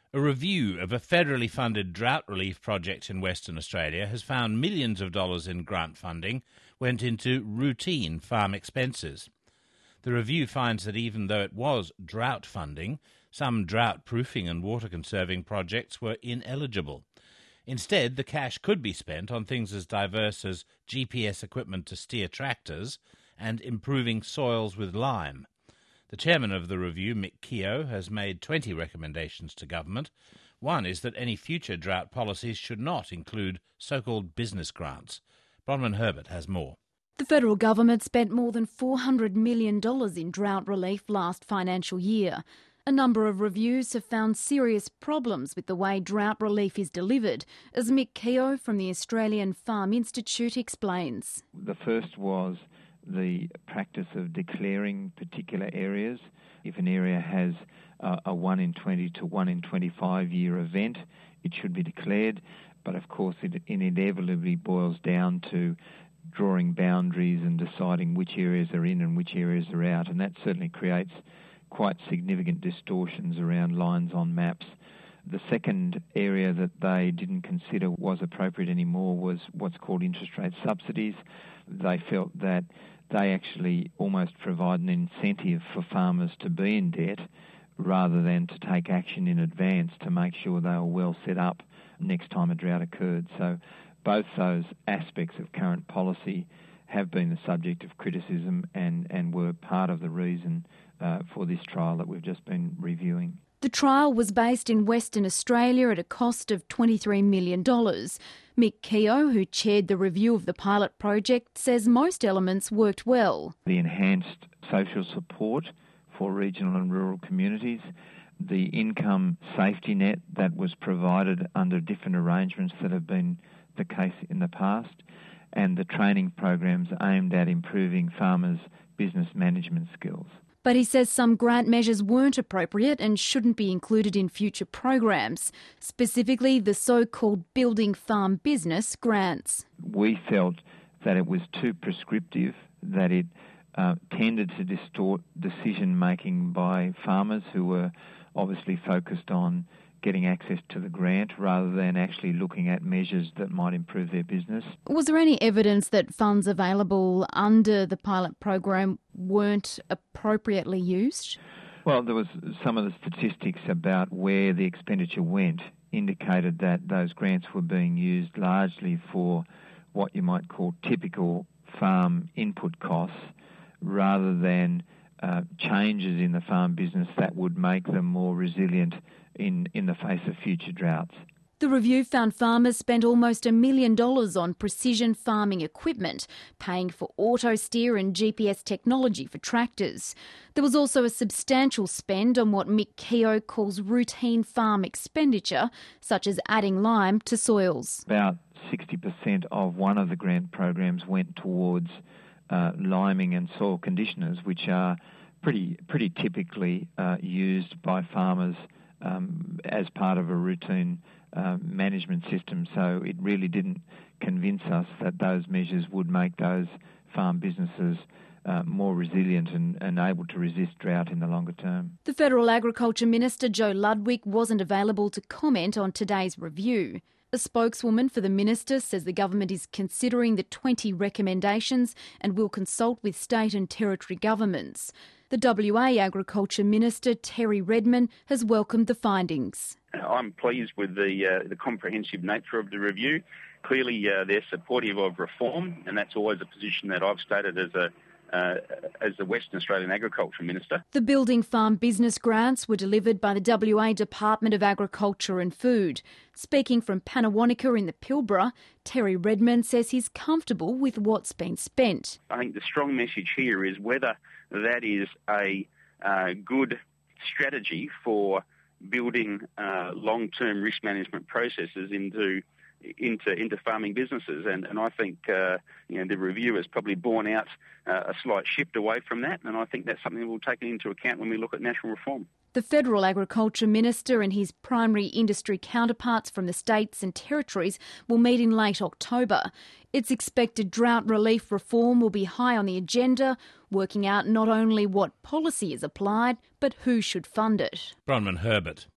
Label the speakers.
Speaker 1: A review of a federally funded drought relief project in Western Australia has found millions of dollars in grant funding went into routine farm expenses. The review finds that even though it was drought funding, some drought-proofing and water-conserving projects were ineligible. Instead, the cash could be spent on things as diverse as GPS equipment to steer tractors and improving soils with lime. The chairman of the review, Mick Keogh, has made 20 recommendations to government. One is that any future drought policies should not include so-called business grants. Bronwyn Herbert has more.
Speaker 2: The federal government spent more than $400 million in drought relief last financial year. A number of reviews have found serious problems with the way drought relief is delivered, as Mick Keogh from the Australian Farm Institute explains.
Speaker 3: The first was the practice of declaring particular areas. If an area has a 1 in 20 to 1 in 25 year event, it should be declared. But of course it inevitably boils down to drawing boundaries and deciding which areas are in and which areas are out. And that certainly creates quite significant distortions around lines on maps. The second area that they didn't consider was appropriate anymore was what's called interest rate subsidies. They felt that they actually almost provide an incentive for farmers to be in debt rather than to take action in advance to make sure they are well set up next time a drought occurred. So both those aspects of current policy have been the subject of criticism and were part of the reason for this trial that we've just been reviewing.
Speaker 2: The trial was based in Western Australia at a cost of $23 million. Mick Keogh, who chaired the review of the pilot project, says most elements worked well.
Speaker 3: The enhanced social support for regional and rural communities, the income safety net that was provided under different arrangements that have been the case in the past, and the training programs aimed at improving farmers' business management skills.
Speaker 2: But he says some grant measures weren't appropriate and shouldn't be included in future programs, specifically the so-called Building Farm Business grants.
Speaker 3: We felt that it was too prescriptive, that it tended to distort decision-making by farmers who were obviously focused on getting access to the grant rather than actually looking at measures that might improve their business.
Speaker 2: Was there any evidence that funds available under the pilot program weren't appropriately used?
Speaker 3: Well, there was some of the statistics about where the expenditure went indicated that those grants were being used largely for what you might call typical farm input costs rather than changes in the farm business that would make them more resilient in the face of future droughts.
Speaker 2: The review found farmers spent almost $1 million on precision farming equipment, paying for auto steer and GPS technology for tractors. There was also a substantial spend on what Mick Keogh calls routine farm expenditure, such as adding lime to soils.
Speaker 3: About 60% of one of the grant programs went towards liming and soil conditioners, which are pretty typically used by farmers as part of a routine management system. So it really didn't convince us that those measures would make those farm businesses more resilient and able to resist drought in the longer term.
Speaker 2: The Federal Agriculture Minister, Joe Ludwig, wasn't available to comment on today's review. A spokeswoman for the minister says the government is considering the 20 recommendations and will consult with state and territory governments. The WA Agriculture Minister, Terry Redman, has welcomed the findings.
Speaker 4: I'm pleased with the comprehensive nature of the review. Clearly, they're supportive of reform, and that's always a position that I've stated as the Western Australian Agriculture Minister.
Speaker 2: The Building Farm Business grants were delivered by the WA Department of Agriculture and Food. Speaking from Pannawonica in the Pilbara, Terry Redman says he's comfortable with what's been spent.
Speaker 4: I think the strong message here is whether that is a good strategy for building long-term risk management processes into farming businesses, and I think the review has probably borne out a slight shift away from that, and I think that's something we'll take into account when we look at national reform.
Speaker 2: The Federal Agriculture Minister and his primary industry counterparts from the states and territories will meet in late October. It's expected drought relief reform will be high on the agenda, working out not only what policy is applied, but who should fund it.
Speaker 1: Bronwyn Herbert.